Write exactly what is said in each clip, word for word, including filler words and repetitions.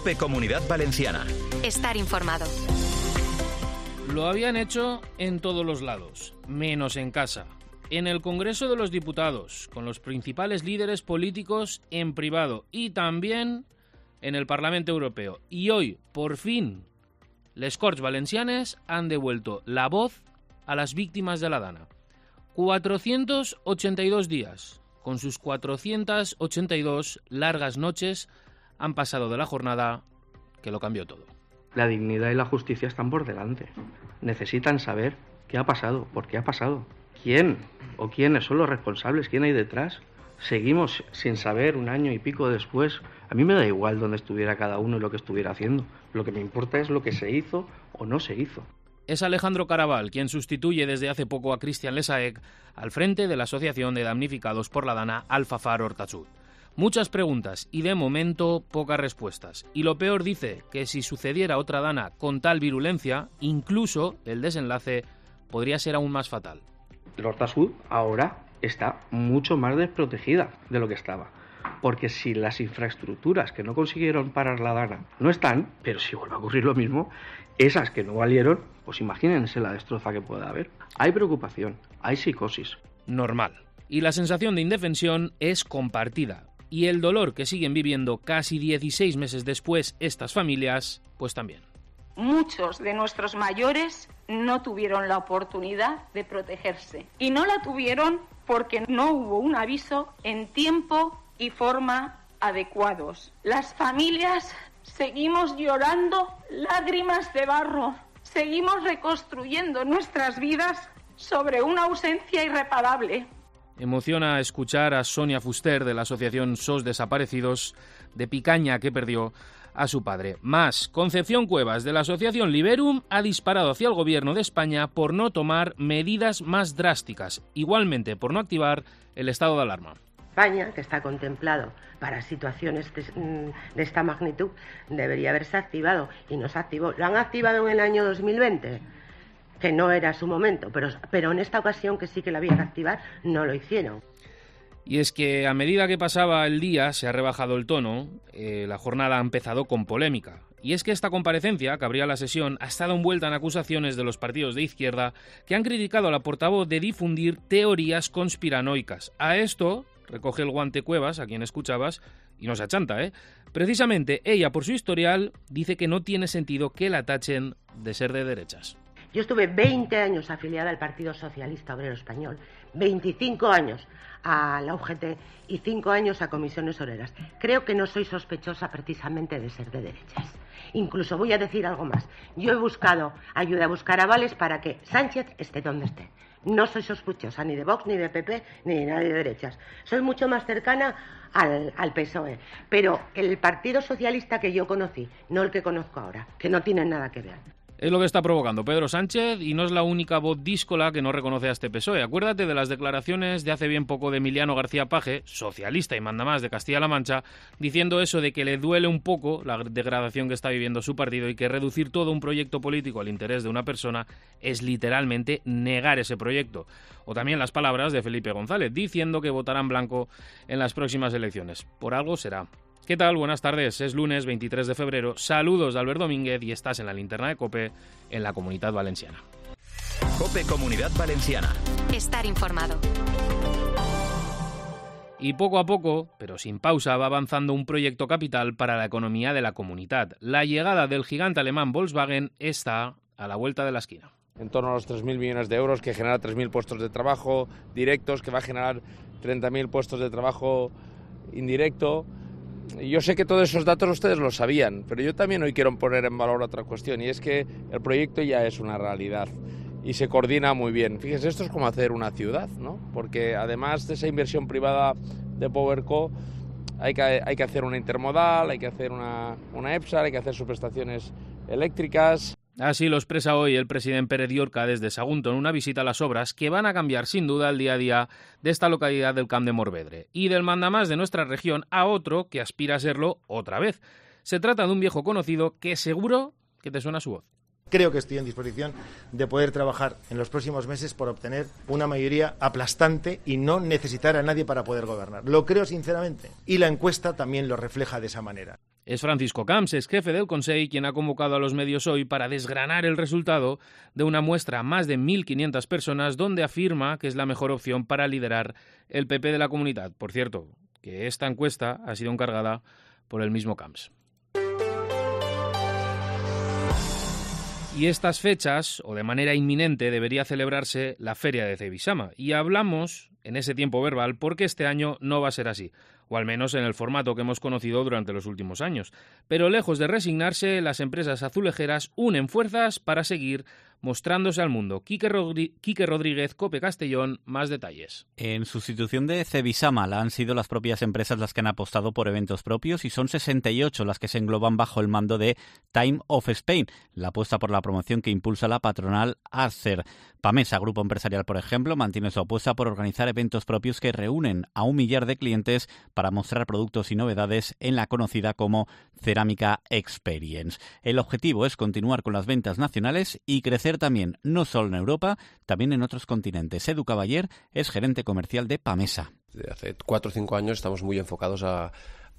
COPE Comunidad Valenciana. Estar informado. Lo habían hecho en todos los lados, menos en casa. En el Congreso de los Diputados, con los principales líderes políticos en privado y también en el Parlamento Europeo. Y hoy, por fin, les Corts Valencianes han devuelto la voz a las víctimas de la Dana. cuatrocientos ochenta y dos días, con sus cuatrocientas ochenta y dos largas noches, han pasado de la jornada que lo cambió todo. La dignidad y la justicia están por delante. Necesitan saber qué ha pasado, por qué ha pasado, quién o quiénes son los responsables, quién hay detrás. Seguimos sin saber un año y pico después. A mí me da igual dónde estuviera cada uno y lo que estuviera haciendo. Lo que me importa es lo que se hizo o no se hizo. Es Alejandro Caraval quien sustituye desde hace poco a Cristian Lesaec al frente de la Asociación de Damnificados por la Dana Alfafar Ortatzud. Muchas preguntas y de momento pocas respuestas. Y lo peor, dice, que si sucediera otra Dana con tal virulencia, incluso el desenlace podría ser aún más fatal. El Ortatzud ahora está mucho más desprotegida de lo que estaba. Porque si las infraestructuras que no consiguieron parar la Dana no están, pero si vuelve a ocurrir lo mismo, esas que no valieron, pues imagínense la destroza que pueda haber. Hay preocupación, hay psicosis. Normal. Y la sensación de indefensión es compartida. Y el dolor que siguen viviendo casi dieciséis meses después estas familias, pues también. Muchos de nuestros mayores no tuvieron la oportunidad de protegerse. Y no la tuvieron porque no hubo un aviso en tiempo y forma adecuados. Las familias seguimos llorando lágrimas de barro. Seguimos reconstruyendo nuestras vidas sobre una ausencia irreparable. Emociona escuchar a Sonia Fuster de la asociación S O S Desaparecidos de Picaña, que perdió a su padre. Más, Concepción Cuevas de la asociación Liberum ha disparado hacia el gobierno de España por no tomar medidas más drásticas, igualmente por no activar el estado de alarma. España, que está contemplado para situaciones de, de esta magnitud, debería haberse activado y no se activó. Lo han activado en el año dos mil veinte, que no era su momento, pero, pero en esta ocasión, que sí que la había que activar, no lo hicieron. Y es que a medida que pasaba el día se ha rebajado el tono, eh, la jornada ha empezado con polémica. Y es que esta comparecencia, que abría la sesión, ha estado envuelta en acusaciones de los partidos de izquierda que han criticado a la portavoz de difundir teorías conspiranoicas. A esto recoge el guante Cuevas, a quien escuchabas, y no se achanta, ¿eh? Precisamente ella, por su historial, dice que no tiene sentido que la tachen de ser de derechas. Yo estuve veinte años afiliada al Partido Socialista Obrero Español, veinticinco años a la U G T y cinco años a Comisiones Obreras. Creo que no soy sospechosa precisamente de ser de derechas. Incluso voy a decir algo más. Yo he buscado ayuda a buscar avales para que Sánchez esté donde esté. No soy sospechosa ni de Vox, ni de P P, ni de nadie de derechas. Soy mucho más cercana al, al P S O E. Pero el Partido Socialista que yo conocí, no el que conozco ahora, que no tienen nada que ver. Es lo que está provocando Pedro Sánchez y no es la única voz díscola que no reconoce a este P S O E. Acuérdate de las declaraciones de hace bien poco de Emiliano García Paje, socialista y mandamás de Castilla-La Mancha, diciendo eso de que le duele un poco la degradación que está viviendo su partido y que reducir todo un proyecto político al interés de una persona es literalmente negar ese proyecto. O también las palabras de Felipe González, diciendo que votarán blanco en las próximas elecciones. Por algo será. ¿Qué tal? Buenas tardes. Es lunes veintitrés de febrero. Saludos de Albert Domínguez y estás en la linterna de COPE en la Comunidad Valenciana. COPE Comunidad Valenciana. Estar informado. Y poco a poco, pero sin pausa, va avanzando un proyecto capital para la economía de la comunidad. La llegada del gigante alemán Volkswagen está a la vuelta de la esquina. En torno a los tres mil millones de euros, que genera tres mil puestos de trabajo directos, que va a generar treinta mil puestos de trabajo indirecto. Yo sé que todos esos datos ustedes lo sabían, pero yo también hoy quiero poner en valor otra cuestión, y es que el proyecto ya es una realidad y se coordina muy bien. Fíjense, esto es como hacer una ciudad, ¿no? Porque además de esa inversión privada de PowerCo, hay que, hay que hacer una intermodal, hay que hacer una, una EPSA, hay que hacer subestaciones eléctricas. Así lo expresa hoy el presidente Pérez Llorca desde Sagunto en una visita a las obras que van a cambiar sin duda el día a día de esta localidad del Camp de Morvedre y del mandamás de nuestra región a otro que aspira a serlo otra vez. Se trata de un viejo conocido que seguro que te suena su voz. Creo que estoy en disposición de poder trabajar en los próximos meses por obtener una mayoría aplastante y no necesitar a nadie para poder gobernar. Lo creo sinceramente y la encuesta también lo refleja de esa manera. Es Francisco Camps, ex jefe del Consell, quien ha convocado a los medios hoy para desgranar el resultado de una muestra a más de mil quinientas personas donde afirma que es la mejor opción para liderar el P P de la Comunitat. Por cierto, que esta encuesta ha sido encargada por el mismo Camps. Y estas fechas, o de manera inminente, debería celebrarse la Feria de Cebisama. Y hablamos en ese tiempo verbal porque este año no va a ser así, o al menos en el formato que hemos conocido durante los últimos años. Pero lejos de resignarse, las empresas azulejeras unen fuerzas para seguir mostrándose al mundo. Quique, Rodri- Quique Rodríguez, COPE Castellón, más detalles. En sustitución de Cebisama han sido las propias empresas las que han apostado por eventos propios y son sesenta y ocho las que se engloban bajo el mando de Time of Spain, la apuesta por la promoción que impulsa la patronal Acer. Pamesa, grupo empresarial, por ejemplo, mantiene su apuesta por organizar eventos propios que reúnen a un millar de clientes para mostrar productos y novedades en la conocida como Cerámica Experience. El objetivo es continuar con las ventas nacionales y crecer también, no solo en Europa, también en otros continentes. Edu Caballer es gerente comercial de Pamesa. Desde hace cuatro o cinco años estamos muy enfocados a,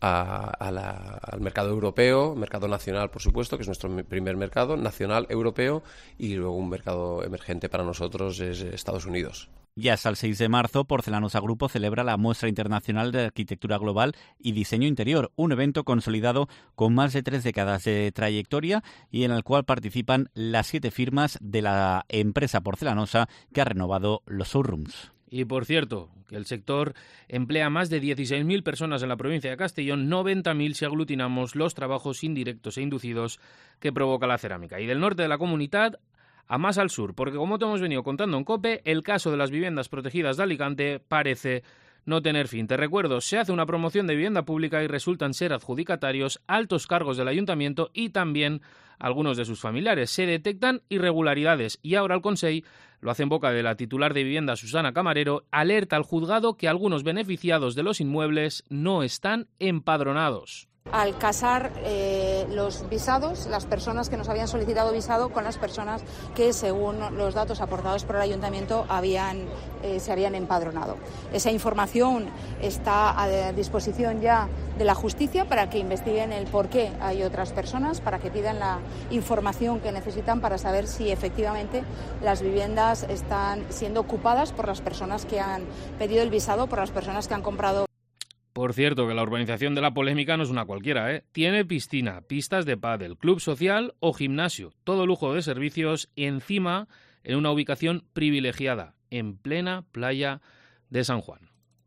a, a la, al mercado europeo, mercado nacional, por supuesto, que es nuestro primer mercado, nacional, europeo, y luego un mercado emergente para nosotros es Estados Unidos. Ya hasta el seis de marzo, Porcelanosa Grupo celebra la Muestra Internacional de Arquitectura Global y Diseño Interior, un evento consolidado con más de tres décadas de trayectoria y en el cual participan las siete firmas de la empresa porcelanosa que ha renovado los showrooms. Y por cierto, que el sector emplea más de dieciséis mil personas en la provincia de Castellón, noventa mil si aglutinamos los trabajos indirectos e inducidos que provoca la cerámica. Y del norte de la Comunitat a más al sur, porque como te hemos venido contando en COPE, el caso de las viviendas protegidas de Alicante parece no tener fin. Te recuerdo, se hace una promoción de vivienda pública y resultan ser adjudicatarios altos cargos del ayuntamiento y también algunos de sus familiares. Se detectan irregularidades y ahora el Consell, lo hace en boca de la titular de vivienda Susana Camarero, alerta al juzgado que algunos beneficiados de los inmuebles no están empadronados. Al casar eh, los visados, las personas que nos habían solicitado visado con las personas que, según los datos aportados por el ayuntamiento, habían, eh, se habían empadronado. Esa información está a disposición ya de la justicia para que investiguen el por qué hay otras personas, para que pidan la información que necesitan para saber si efectivamente las viviendas están siendo ocupadas por las personas que han pedido el visado, por las personas que han comprado. Por cierto, que la urbanización de la polémica no es una cualquiera, ¿eh? Tiene piscina, pistas de pádel, club social o gimnasio. Todo lujo de servicios y encima en una ubicación privilegiada, en plena playa de San Juan.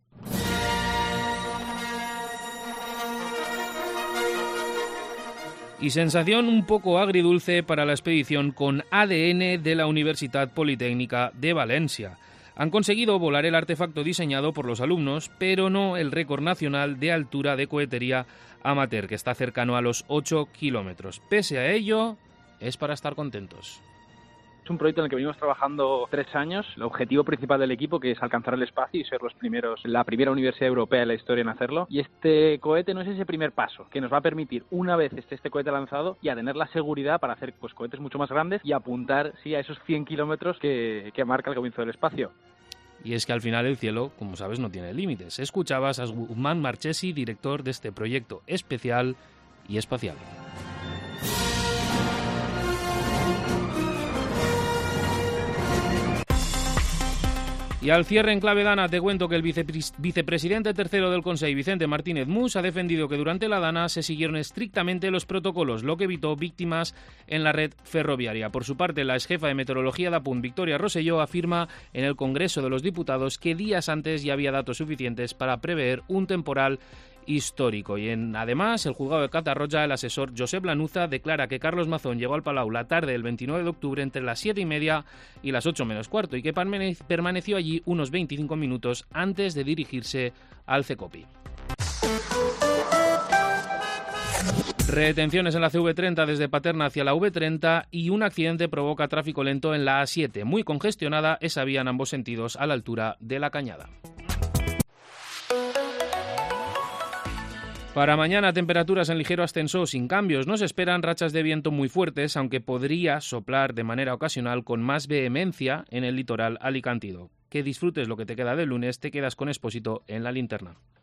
Y sensación un poco agridulce para la expedición con A D N de la Universitat Politécnica de Valencia. Han conseguido volar el artefacto diseñado por los alumnos, pero no el récord nacional de altura de cohetería amateur, que está cercano a los ocho kilómetros. Pese a ello, es para estar contentos. Es un proyecto en el que venimos trabajando tres años. El objetivo principal del equipo, que es alcanzar el espacio y ser los primeros, la primera universidad europea en la historia en hacerlo. Y este cohete no es ese primer paso, que nos va a permitir, una vez esté este cohete lanzado, ya tener la seguridad para hacer pues, cohetes mucho más grandes y apuntar sí, a esos cien kilómetros que, que marca el comienzo del espacio. Y es que al final el cielo, como sabes, no tiene límites. Escuchabas a Guzmán Marchesi, director de este proyecto especial y espacial. Y al cierre en clave Dana te cuento que el vicepres- vicepresidente tercero del Consell, Vicente Martínez Mus, ha defendido que durante la Dana se siguieron estrictamente los protocolos, lo que evitó víctimas en la red ferroviaria. Por su parte, la exjefa de meteorología de Apunt, Victoria Rosselló, afirma en el Congreso de los Diputados que días antes ya había datos suficientes para prever un temporal histórico. Y en, además, el juzgado de Catarroja, el asesor Josep Lanuza, declara que Carlos Mazón llegó al Palau la tarde del veintinueve de octubre entre las siete y media y las ocho menos cuarto y que permaneció allí unos veinticinco minutos antes de dirigirse al Cecopi. Retenciones en la C V treinta desde Paterna hacia la V treinta y un accidente provoca tráfico lento en la A siete. Muy congestionada esa vía en ambos sentidos a la altura de La Cañada. Para mañana, temperaturas en ligero ascenso sin cambios. No se esperan rachas de viento muy fuertes, aunque podría soplar de manera ocasional con más vehemencia en el litoral alicantino. Que disfrutes lo que te queda de lunes, te quedas con Expósito en la linterna.